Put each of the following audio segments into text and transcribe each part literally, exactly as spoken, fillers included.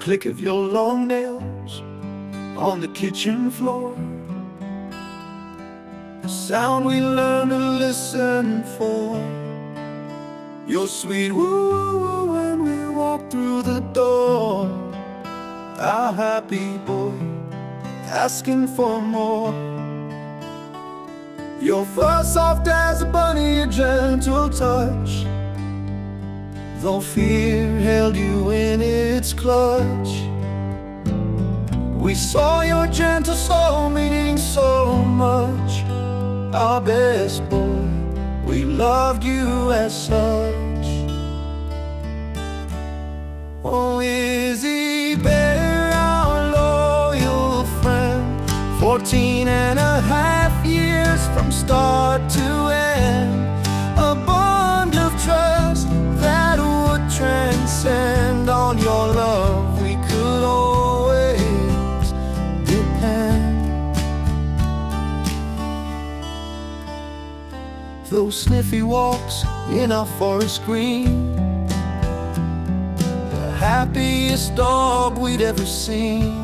click of your long nails on the kitchen floor, the sound we learn to listen for, your sweet woo when we walk through the door, our happy boy asking for more. Your fur soft as a bunny, a gentle touch, though fear held you in its clutch. We saw your gentle soul meaning so much, our best boy, we loved you as such. Oh, Izzy Bear, our loyal friend, fourteen and a half years from start to end, a bond of trust that would transcend. On your love we could always depend. Those sniffy walks in our forest green, the happiest dog we'd ever seen.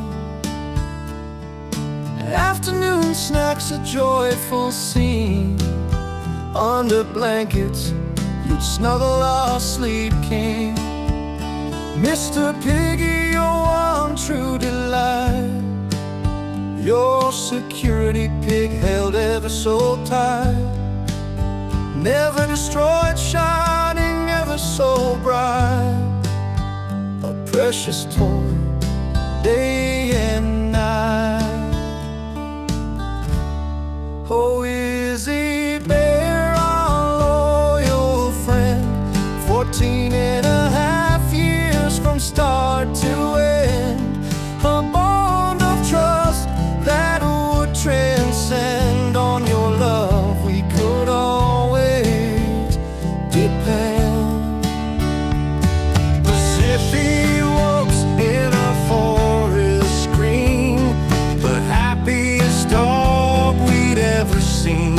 Afternoon snacks, a joyful scene. Under blankets, you'd snuggle our sleep king. Mister Piggy, your one true delight, your security pig held ever so tight. Never destroyed, shining ever so bright, a precious toy, day and night. Oh, Izzy Bear, our loyal friend, fourteen and a half years from start to end, a bond of trust that would transcend. On your love we could always depend. The zippy walks in a forest green, the happiest dog we'd ever seen.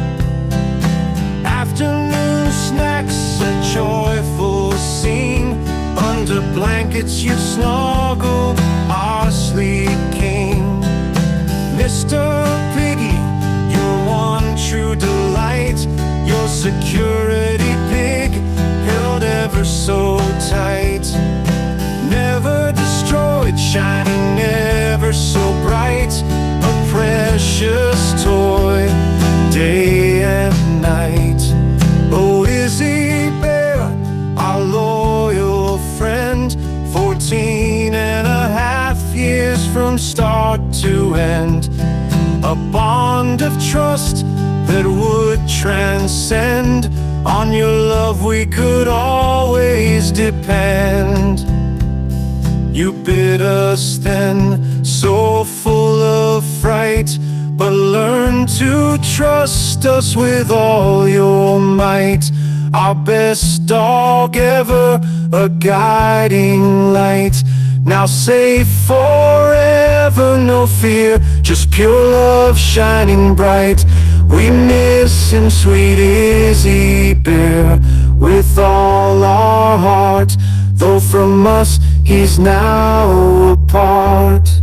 Afternoon snacks, a joyful scene. Under blankets you'd snuggle our sleep king. Mister Piggy, your one true delight, your security pig held ever so tight. Never destroyed, shining ever so bright, a precious toy, day and night. Oh, Izzy Bear, our loyal friend, fourteen and a half years from start to end, a bond of trust that would transcend. On your love we could always depend. You bid us then, so full of fright, but learn to trust us with all your might. Our best dog ever, a guiding light. Now safe forever, no fear, just pure love shining bright. We miss him, sweet Izzy Bear, with all our heart, though from us he's now apart.